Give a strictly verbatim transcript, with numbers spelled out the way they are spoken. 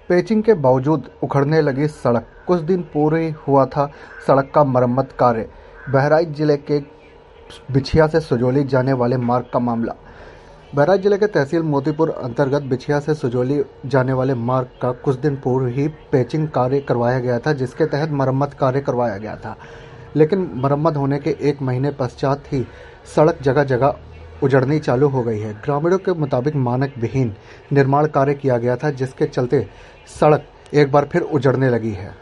पेचिंग के बावजूद उखड़ने लगी सड़क। कुछ दिन पूर्व ही हुआ था सड़क का मरम्मत कार्य। बहराइच जिले के बिछिया से सुजौली जाने वाले मार्ग का मामला। बहराइच जिले के तहसील मोतीपुर अंतर्गत बिछिया से सुजौली जाने वाले मार्ग का कुछ दिन पूर्व ही पेचिंग कार्य करवाया गया था, जिसके तहत मरम्मत कार्य करवाया गया था। लेकिन मरम्मत होने के एक महीने पश्चात ही सड़क जगह जगह उजड़नी चालू हो गई है। ग्रामीणों के मुताबिक मानक विहीन निर्माण कार्य किया गया था, जिसके चलते सड़क एक बार फिर उजड़ने लगी है।